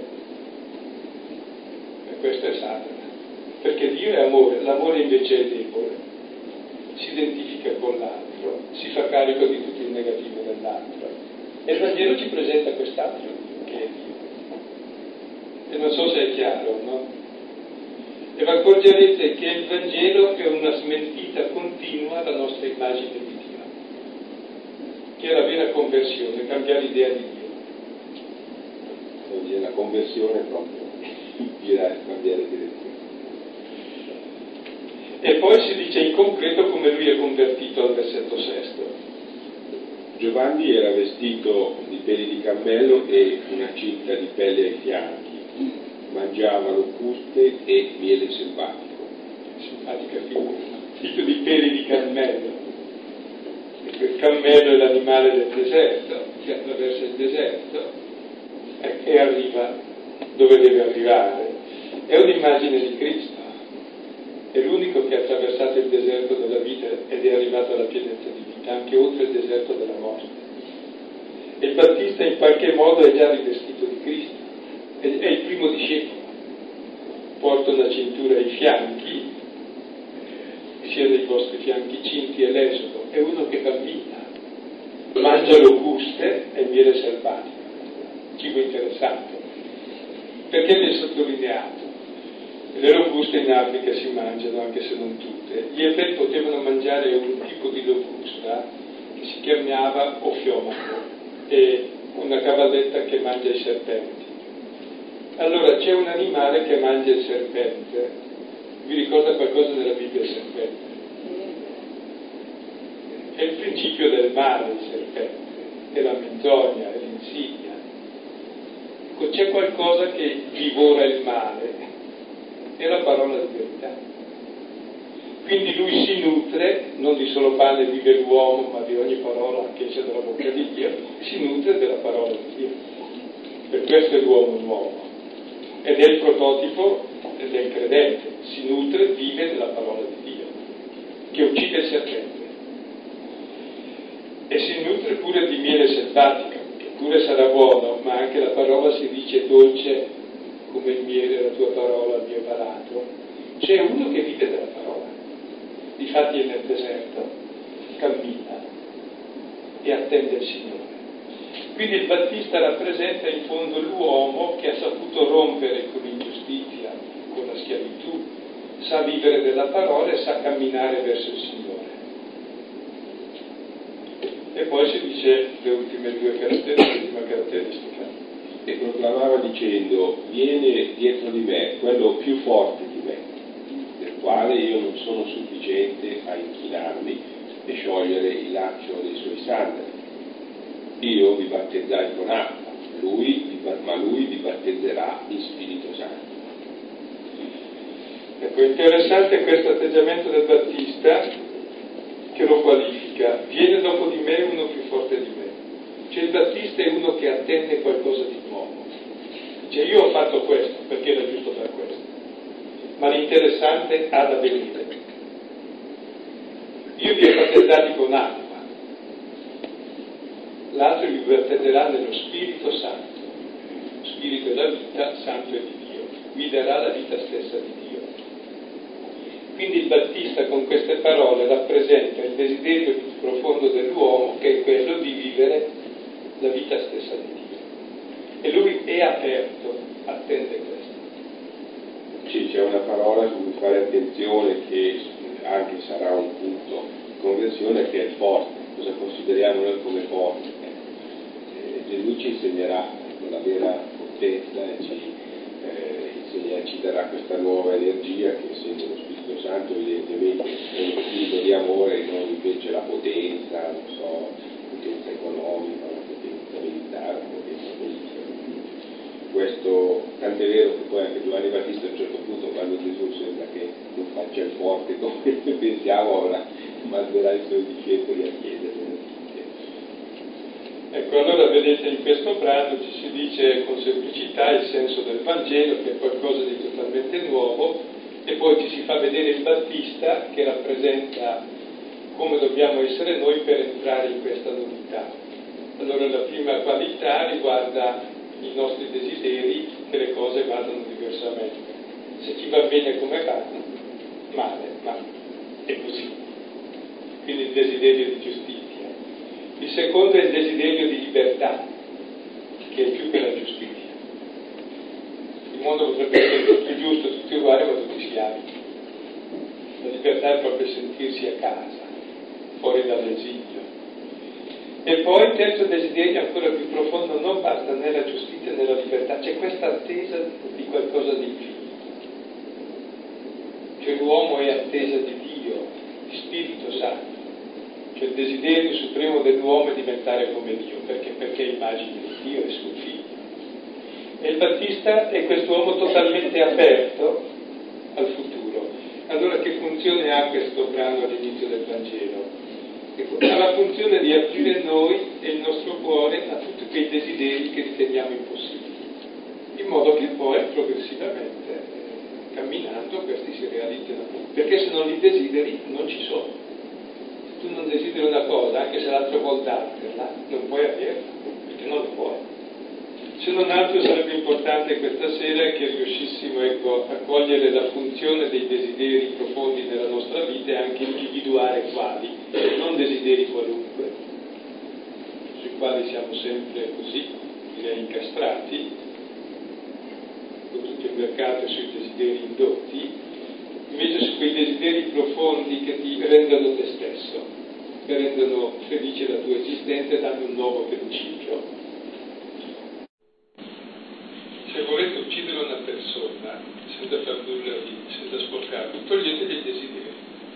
E questo è Satana. Perché Dio è amore, l'amore invece è debole. Si identifica con l'altro, si fa carico di tutto il negativo dell'altro. E il Vangelo ci presenta quest'altro che è Dio. E non so se è chiaro, no? E vi accorgerete che il Vangelo è una smentita continua alla nostra immagine di Dio. che è la vera conversione, cambiare idea di Dio. Quindi la conversione è proprio girare, cambiare direzione. E poi si dice in concreto come lui è convertito al versetto sesto. Giovanni era vestito di peli di cammello e una cinta di pelle ai fianchi, mangiava locuste e miele selvatico. Simpatica figura, figlio di peli di cammello. E quel cammello è l'animale del deserto, che attraversa il deserto e arriva dove deve arrivare. È un'immagine di Cristo. È l'unico che ha attraversato il deserto della vita ed è arrivato alla pienezza di vita, anche oltre il deserto della morte. E il Battista in qualche modo è già rivestito di Cristo, è, è il primo discepolo. Porta una cintura ai fianchi, sia dei vostri fianchi cinti e l'esodo, è uno che cammina, mangia locuste e miele selvatico, cibo interessante. Perché vi è sottolineato? Le locuste in Africa si mangiano, anche se non tutte. Gli ebrei potevano mangiare un tipo di locusta che si chiamava ofiomaco, e una cavalletta che mangia i serpenti. Allora c'è un animale che mangia il serpente. Vi ricorda qualcosa della Bibbia il serpente? È il principio del male il serpente, è la menzogna, è l'insidia. Ecco, c'è qualcosa che divora il male. È la parola di verità. Quindi lui si nutre, non di solo pane vive l'uomo, ma di ogni parola che esce dalla bocca di Dio, si nutre della parola di Dio. Per questo è l'uomo nuovo. Ed è il prototipo del credente, si nutre, vive della parola di Dio, che uccide il serpente. E si nutre pure di miele selvatica, che pure sarà buono, ma anche la parola si dice dolce come il miele, la tua parola, il mio palato. C'è uno che vive della parola, difatti è nel deserto, cammina e attende il Signore. Quindi il Battista rappresenta in fondo l'uomo che ha saputo rompere con l'ingiustizia, con la schiavitù, sa vivere della parola e sa camminare verso il Signore. E poi si dice le ultime due caratteristiche, l'ultima caratteristica. E proclamava dicendo: viene dietro di me quello più forte di me, del quale io non sono sufficiente a inchinarmi e sciogliere il laccio dei suoi sandali. Io vi battezzai con acqua, lui, ma lui vi battezzerà in Spirito Santo. Ecco, interessante questo atteggiamento del Battista che lo qualifica. Viene dopo di me uno più forte di me. Cioè il Battista è uno che attende qualcosa di nuovo. Dice: io ho fatto questo perché era giusto fare questo, ma l'interessante ha da venire. Io vi ho battezzati con acqua, l'altro vi battezzerà nello Spirito Santo. Spirito è la vita, Santo è di Dio, vi darà la vita stessa di Dio. Quindi il Battista con queste parole rappresenta il desiderio più profondo dell'uomo, che è quello di vivere la vita stessa di Dio. E lui è aperto, attende questo. Sì, c'è una parola su cui fare attenzione, che anche sarà un punto di conversione, che è forte. Cosa consideriamo noi come forte? Eh, Gesù ci insegnerà la vera potenza e ci, eh, insegnerà, ci darà questa nuova energia che, essendo lo Spirito Santo, evidentemente è uno spirito di amore, non invece la potenza, non so, potenza economica, la potenza militare, la potenza politica. Questo, tant'è vero che poi anche Giovanni Battista a un certo punto, quando Gesù sembra che non faccia il forte come pensiamo, ora manderà i suoi discepoli a chiedere. Ecco, allora vedete, in questo brano ci si dice con semplicità il senso del Vangelo, che è qualcosa di totalmente nuovo, e poi ci si fa vedere il Battista che rappresenta come dobbiamo essere noi per entrare in questa novità. Allora la prima qualità riguarda i nostri desideri, che le cose vadano diversamente. Se ci va bene come va, male, ma è così. Quindi il desiderio di giustizia. Il secondo è il desiderio di libertà, che è più che la giustizia. Il mondo potrebbe essere tutto giusto, tutti uguali, ma tutti schiavi. La libertà è proprio sentirsi a casa, fuori dall'esilio. E poi il terzo desiderio ancora più profondo: non basta né la giustizia né la libertà, c'è questa attesa di qualcosa di più. Cioè l'uomo è attesa di Dio, di Spirito Santo. Cioè il desiderio supremo dell'uomo è diventare come Dio, perché? Perché è immagine di Dio e suo figlio. E il Battista è quest'uomo totalmente aperto al futuro. Allora che funzione ha questo brano all'inizio del Vangelo? Ha la funzione di aprire noi e il nostro cuore a tutti quei desideri che riteniamo impossibili, in modo che poi progressivamente, eh, camminando, questi si realizzano. Perché se non li desideri non ci sono. Se tu non desideri una cosa, anche se l'altro vuol dartela, non puoi averla, perché non lo puoi. Se non altro sarebbe importante questa sera che riuscissimo, ecco, a cogliere la funzione dei desideri profondi nella nostra vita e anche individuare quali, non desideri qualunque, sui quali siamo sempre così, direi, incastrati, con tutto il mercato sui desideri indotti, invece su quei desideri profondi che ti rendono te stesso, che rendono felice la tua esistenza e danno un nuovo principio. Se volete uccidere una persona senza far nulla di, senza sporcarlo, toglietegli i desideri.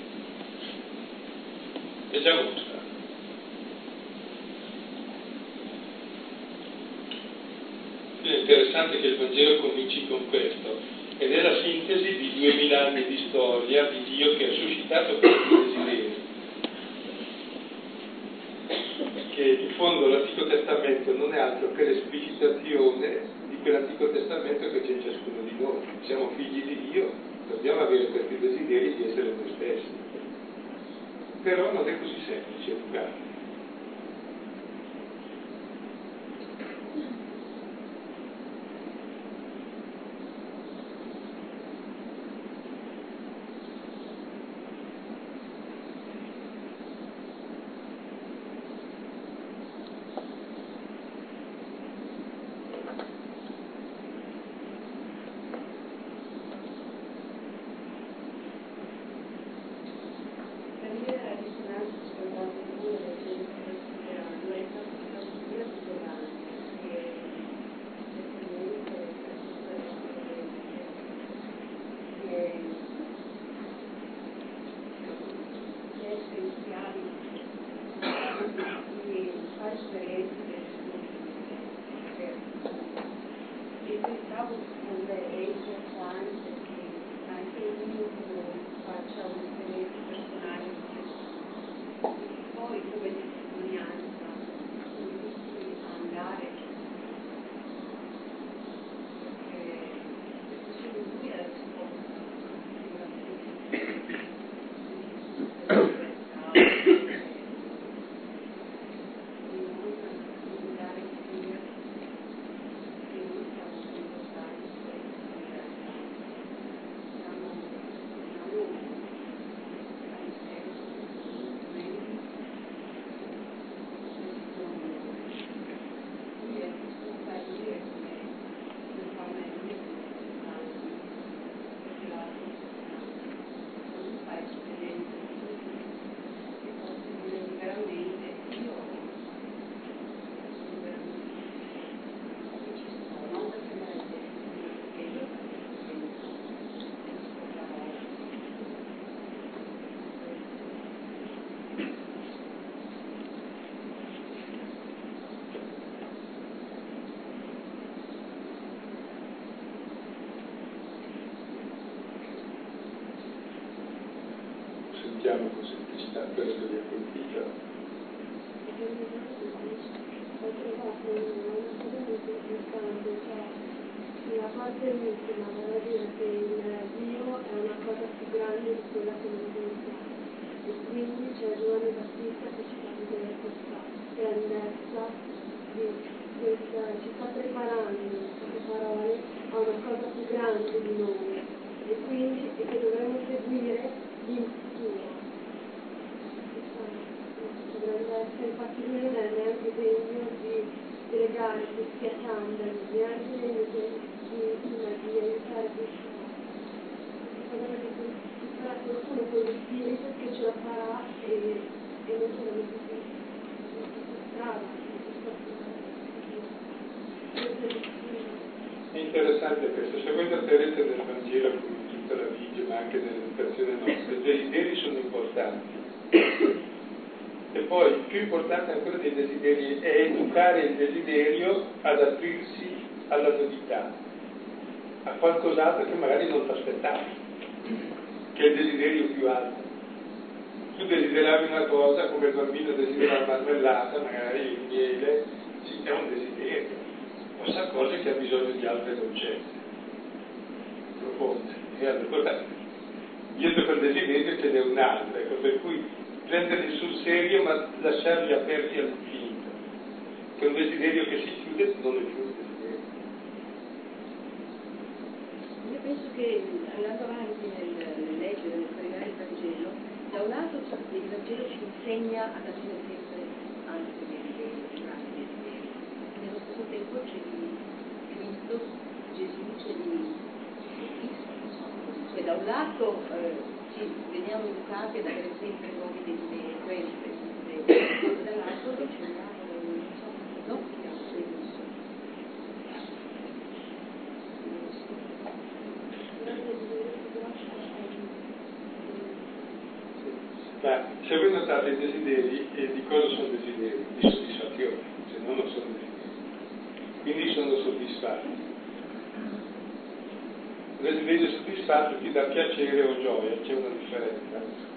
È già molto stato. Quindi è interessante che il Vangelo cominci con questo, ed è la sintesi di duemila anni di storia di Dio che ha suscitato questi desideri. Che in fondo l'Antico Testamento non è altro che l'esplicitazione di quell'Antico Testamento che c'è in ciascuno di noi. Siamo figli di Dio, dobbiamo avere questi desideri di essere noi stessi. Però non è così semplice educarli. Sentiamo con semplicità quello che vi ha colpito. Ho trovato una cosa molto importante, cioè la parte ultima, vale a dire che il Dio è una cosa più grande di quella che noi pensiamo, e quindi c'è Giovanni Battista che ci fa vedere questa grandezza di questa, ci sta preparando in queste parole a una cosa più grande di noi, e quindi e che dovremmo seguire in futuro. Grandezza, infatti lui non è neanche degno di delegare questi attendant, neanche degno di, di, di aiutare questo. Sarà qualcuno con lo spirito che ce la farà e, e non solamente così. interessante questo, se voi noterete nel Vangelo, come in tutta la Bibbia, ma anche nell'educazione nostra, i desideri sono importanti. E poi, il più importante ancora dei desideri è educare il desiderio ad aprirsi alla novità, a qualcos'altro che magari non ti aspettavi, che è il desiderio più alto. Tu desideravi una cosa, come il bambino desidera la marmellata, magari il miele, sì, è un desiderio. Poi sa cose che ha bisogno di altre dolcezze profonde. E allora, dietro quel desiderio ce n'è un altro, ecco, per cui prenderli sul serio ma lasciarli aperti all'infinito. Che un desiderio che si chiude non è più un desiderio. Io penso che andando avanti nel, nel leggere, nel pregare il Vangelo, da un lato il Vangelo ci insegna ad avere sempre altri desideri, altri desideri. Nello stesso tempo c'è di Cristo, Gesù, c'è di Cristo. Cioè da un lato eh, ci veniamo educati ad avere sempre nuovi desideri, questo è il desiderio, e dall'altro riceviamo l'occhio a questo. Ma se voi notate i desideri, eh, di cosa sono desideri? Di soddisfazione, se no non sono desideri. Quindi sono soddisfatti. Un desiderio soddisfatto ti dà piacere o gioia, c'è una differenza.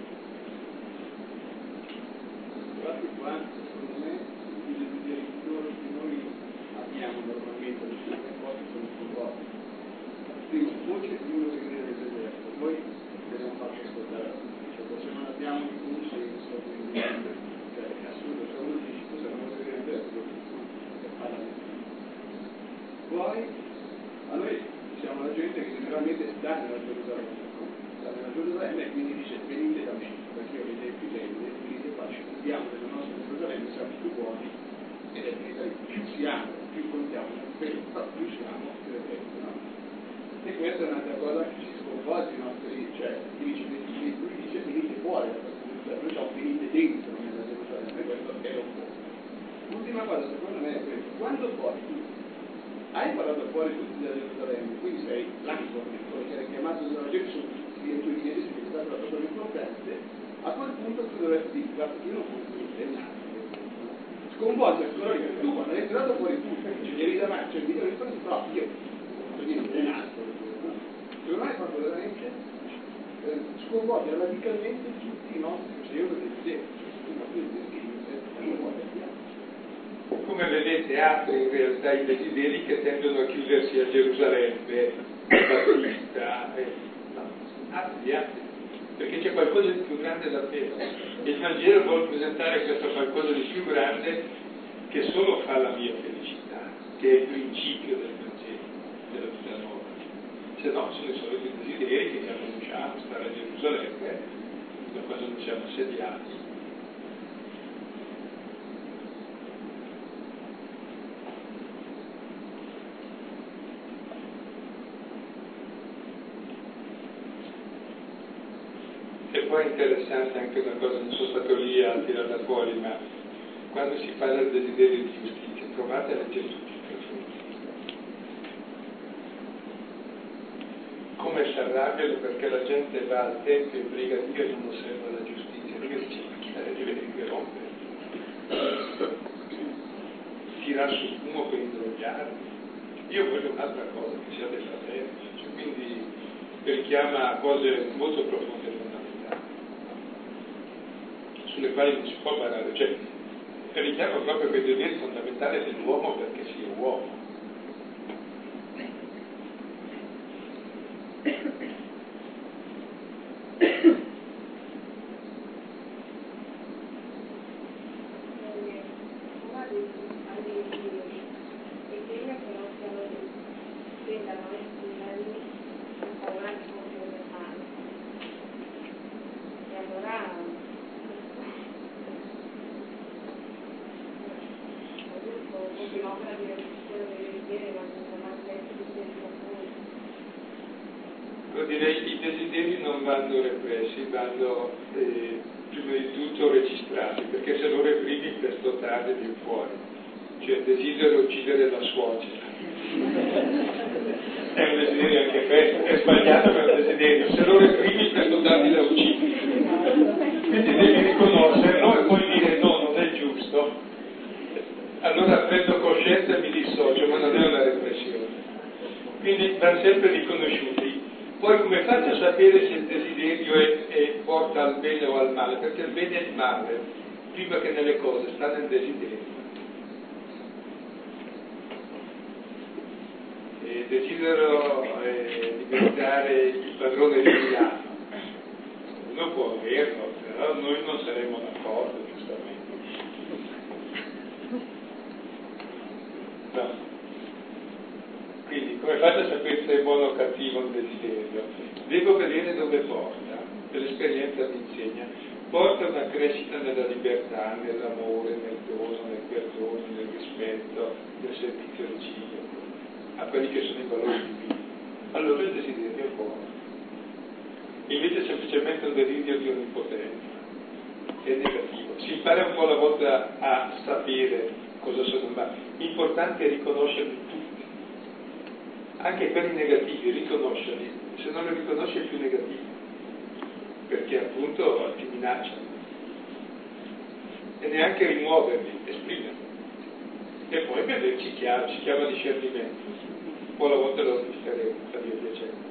Guardate qua, secondo me, i desideri che noi abbiamo normalmente nelle nostre cose sono sconvolti. Prima voce di uno che viene del deserto, poi dobbiamo farci ascoltare. Se non abbiamo un senso, quindi cioè, è assurdo, se uno dice scusa non voglio vedere il verso, e parla di poi a noi siamo la gente che generalmente sta nella Gerusalemme, no? Sta nella Gerusalemme e quindi dice venite da me, perché io vedete più gente, venite qua, ci occupiamo della nostra Gerusalemme, siamo più buoni e le verità più siamo, più contiamo, più siamo, più è vero, no? E questa è un'altra cosa che ci sconvolge i nostri, cioè dice, lui dice venite fuori da questa Gerusalemme, noi siamo venite dentro nella Gerusalemme, e questo è l'opposto. L'ultima cosa secondo me è questa, quando poi tu hai parlato fuori tutti da Gerusalemme, quindi sei l'anco, quello che era chiamato dalla gente, sono tutti i tuoi chiesi che è stata la cosa importante, a quel punto tu dovresti dire, guarda, io non posso dire niente. Sconvolge ancora che tu quando hai tirato fuori tutto, ci devi davanti, cioè mi devi rispondere, però io non posso dire niente. Secondo me è proprio veramente eh, sconvolge radicalmente tutti i nostri euro desideri, tutti i nostri desideri, come vedete apre in realtà i desideri che tendono a chiudersi a Gerusalemme, Battista, eh, no, apri, apri, perché c'è qualcosa di più grande davvero. Il Vangelo vuole presentare questo qualcosa di più grande che solo fa la mia felicità, che è il principio del Vangelo, della vita nuova. Se no sono i soliti desideri che ci annunciamo, stare a Gerusalemme, da quando non siamo assediati. E poi è interessante anche una cosa, non sono stato lì a tirarla fuori, ma quando si parla del desiderio di giustizia, provate a leggere tutti i profeti. Come si arrabbiano perché la gente va al tempio e prega Dio e non osserva la giustizia. Dio dice, ma chi la deve venire a rompere? Tirar su fumo per imbrogliarmi. Io voglio un'altra cosa, che sia della terra, cioè, quindi richiama cose molto profonde e fondamentali, sulle quali non si può parlare, cioè richiama proprio quei doveri fondamentali dell'uomo perché sia uomo. Lo direi, i desideri non vanno repressi, vanno eh, prima di tutto registrati, perché se lo reprimi presto o tardi viene fuori. Cioè desidero uccidere la suocera, È un desiderio anche questo, è sbagliato ma è un desiderio, se lo reprimi per non darti da uccidere. Quindi devi riconoscerlo e poi dire no, non è giusto. Allora prendo coscienza e mi dissocio, ma non è una repressione. Quindi vanno sempre riconosciuti. Poi come faccio a sapere se il desiderio è, è, porta al bene o al male? Perché il bene e il male, prima che nelle cose, sta nel desiderio. E desidero eh, diventare il padrone di Milano. Uno può averlo, però noi non saremo d'accordo, giustamente. No. Quindi come faccio a sapere se è buono o cattivo il desiderio? Devo vedere dove porta, che l'esperienza mi insegna. Porta una crescita nella libertà, nell'amore, nel dono, nel perdono, nel rispetto, nel servizio reciproco, a quelli che sono i valori divini. Allora il desiderio è buono. Invece è semplicemente un desiderio di onnipotenza, è negativo. Si impara un po' alla volta a sapere cosa sono, ma l'importante è riconoscerli tutti, anche quelli negativi, riconoscerli, se non li riconosci è più negativo, perché appunto ti minacciano, e neanche rimuoverli, esprimerli, e poi vederci chiaro, si chiama discernimento, un po' alla volta lo differemo, sta via piacere.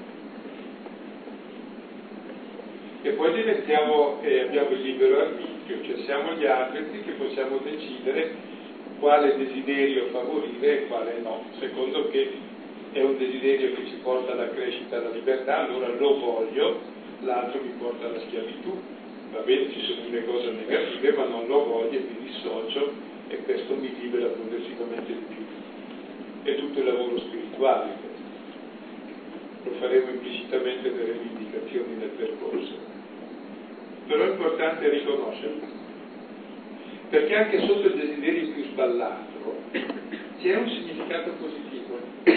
E poi diventiamo, eh, abbiamo il libero arbitrio, cioè siamo gli arbitri che possiamo decidere quale desiderio favorire e quale no, secondo che è un desiderio che ci porta alla crescita, alla libertà, allora lo voglio, l'altro mi porta alla schiavitù. Va bene, ci sono delle cose negative, ma non lo voglio e mi dissocio e questo mi libera progressivamente di più. È tutto il lavoro spirituale questo. Lo faremo implicitamente nelle indicazioni del percorso. Però è importante riconoscerlo, perché anche sotto il desiderio più sballato c'è un significato positivo.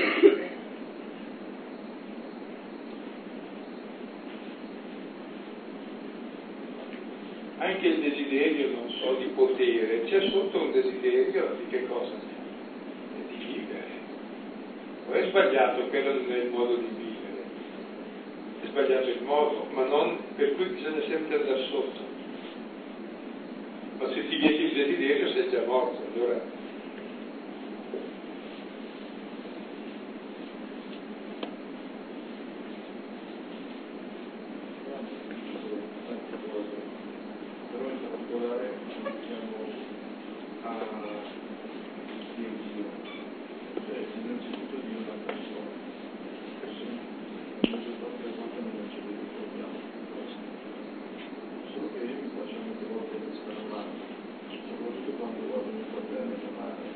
Anche il desiderio, non so, di potere, c'è sotto un desiderio di che cosa? Di vivere. Poi è sbagliato, quello non è il modo di vivere. È sbagliato il modo, ma non per cui bisogna sempre andare sotto. Ma se ti vieti il desiderio sei già morto, allora. Però in particolare diciamo a Dio, cioè innanzitutto di una persona. Non c'è proprio quanto non ci ricordiamo questo. Solo che io mi faccio molte volte questa domanda, soprattutto quando guardo mio fratello e mia madre.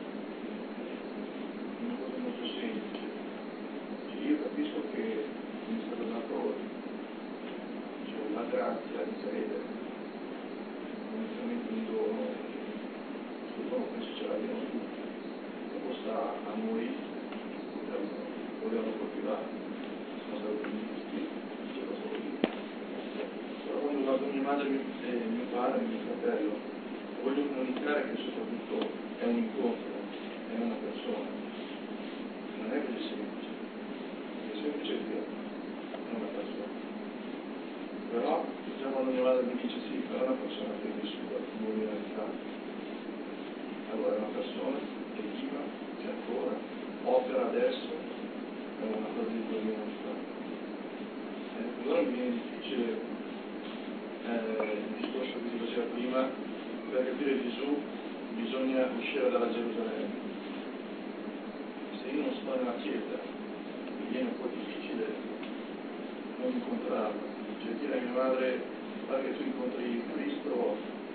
Una cosa molto semplice. Io capisco che mi è stato dato cioè, la grazia di credere, onestamente un dono, questo dono penso ce l'abbiamo tutti, dopo sta a noi vogliamo coltivare. Però quando guardo mia madre e mio padre e mio fratello voglio comunicare che soprattutto è un incontro, è una persona, non è così semplice, è semplice dire è una persona, però già quando mia madre mi dice sì, però è una persona che è vissuta con l'università, allora è una persona che viva, che ancora opera adesso, è una cosa di cui mi non sta. Allora mi viene difficile eh, il discorso che si faceva prima, per capire Gesù bisogna uscire dalla Gerusalemme. Se io non sto nella chiesa mi viene un po' difficile non incontrarlo, cioè dire a mia madre guarda che tu incontri Cristo,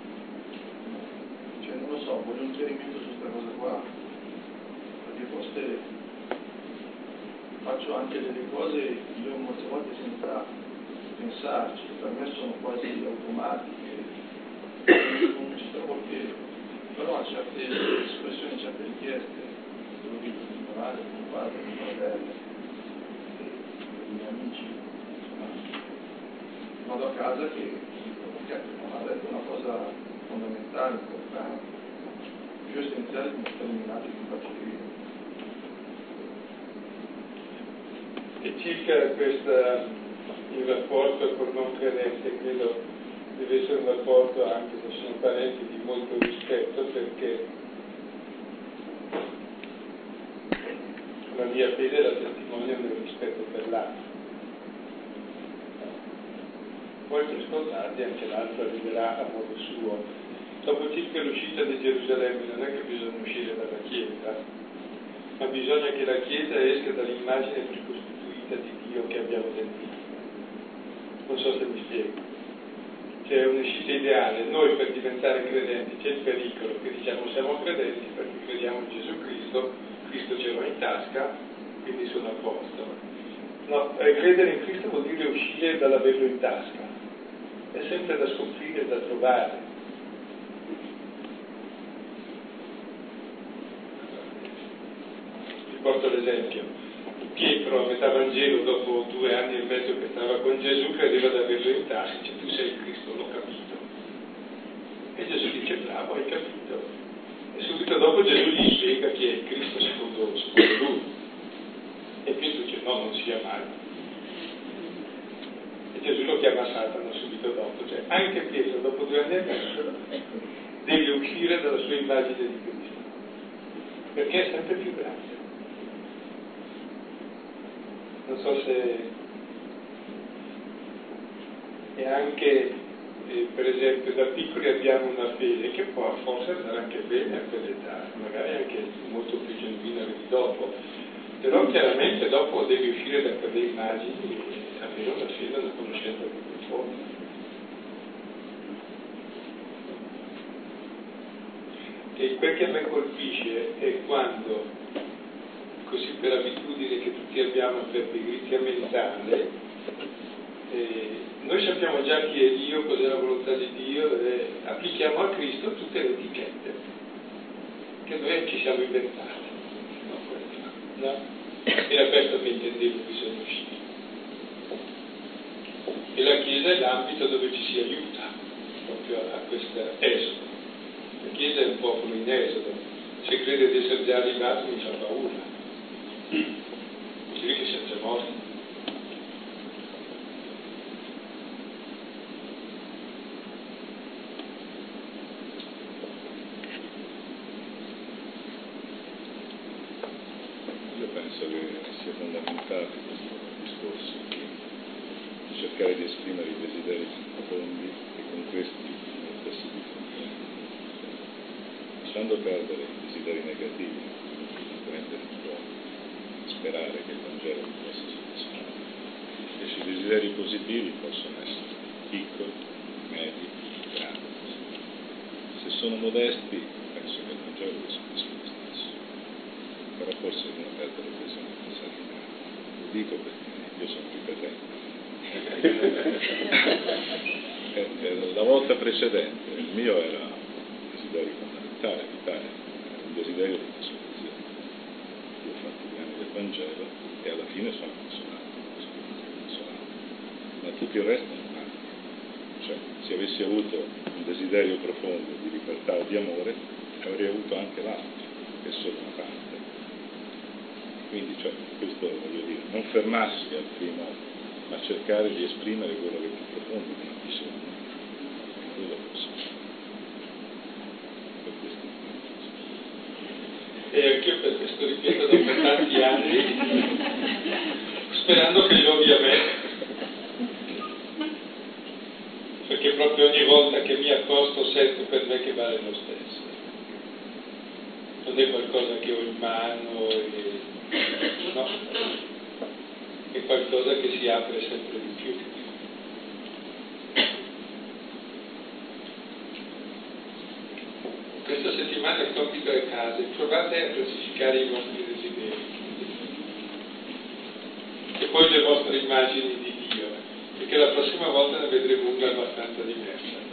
cioè non lo so, voglio un chiarimento su questa cosa qua, perché forse faccio anche delle cose io molte volte senza pensarci, per me sono quasi automatiche, non ci trovo che, però a certe espressioni, certe richieste, devo dire di mia madre, di mio padre, di mio fratello, dei miei amici, insomma, vado a casa che dico, ok, non ha detto una cosa fondamentale, importante, più essenziale di mostrare eliminato che faccio io. E circa questa, il rapporto con non credente, credo deve essere un rapporto, anche se sono parenti, di molto rispetto, perché la mia fede la testimonio nel rispetto per l'altro. Poi per scontati anche l'altro arriverà a modo suo. Dopo circa l'uscita di Gerusalemme non è che bisogna uscire dalla Chiesa, ma bisogna che la Chiesa esca dall'immagine precostituita di Dio che abbiamo dentro. Non so se mi spiego. C'è un'uscita ideale. Noi per diventare credenti c'è il pericolo che diciamo siamo credenti perché crediamo in Gesù Cristo, Cristo ce l'ho in tasca, quindi sono a posto. No, credere in Cristo vuol dire uscire dall'averlo in tasca. È sempre da scoprire e da trovare. Vi porto l'esempio. Pietro a metà Vangelo, dopo due anni e mezzo che stava con Gesù, credeva di averlo in tasca, dice tu sei il Cristo, l'ho capito. E Gesù dice bravo, hai capito. E subito dopo Gesù gli spiega chi è il Cristo secondo, secondo lui. E Pietro dice no, non sia mai. E Gesù lo chiama Satana subito dopo. Cioè anche Pietro dopo due anni e mezzo deve uscire dalla sua immagine di Cristo. Perché è sempre più grande. Non so se e anche eh, per esempio da piccoli abbiamo una fede che può forse andare anche bene a quell'età, magari anche molto più genuina di dopo, però chiaramente dopo devi uscire da quelle immagini e avere una fede, una conoscenza più profonda. E quel che a me colpisce è quando, così per abitudine che tutti abbiamo, per pigrizia mentale, eh, noi sappiamo già chi è Dio, cos'è la volontà di Dio, e applichiamo a Cristo tutte le etichette che noi ci siamo inventati. No, questo, no? Era questo che intendevo bisogna uscire. E la Chiesa è l'ambito dove ci si aiuta proprio a, a questo esodo. La Chiesa è un popolo in esodo. Se crede di essere già arrivato mi fa paura. Vuol dire che siamo già morti. Io penso che sia fondamentale questo discorso di cercare di esprimere i desideri profondi e con questi mettersi di fronte, lasciando perdere i desideri negativi, prendere un po', sperare che il Vangelo possa soddisfare. Invece i desideri positivi possono essere piccoli, medi, grandi. Se sono modesti, penso che il Vangelo li soddisfa lo stesso. Però forse uno perde l'occasione di pensare in grande. Lo dico perché io sono ripetente. La volta precedente il mio era un desiderio fondamentale, vitale, un desiderio di consolazione. Io ho fatto gli anni del Vangelo e alla fine sono consolato, sono consolato. Ma tutto il resto non manca. Cioè, se avessi avuto un desiderio profondo di libertà o di amore, avrei avuto anche l'altro, che è solo una parte. Quindi, cioè, questo voglio dire, non fermarsi al primo, ma cercare di esprimere quello che è più profondo di una bisogno. Quello è possibile. Per questo. E anch'io per questo ripeto dopo tanti anni, sperando che giovi a me, perché proprio ogni volta che mi accosto sento per me che vale lo stesso. Non è qualcosa che ho in mano, e... no, è qualcosa che si apre sempre di più. Questa settimana il compito è a casa, provate a classificare i vostri desideri e poi le vostre immagini di Dio, perché la prossima volta ne vedremo una abbastanza diversa.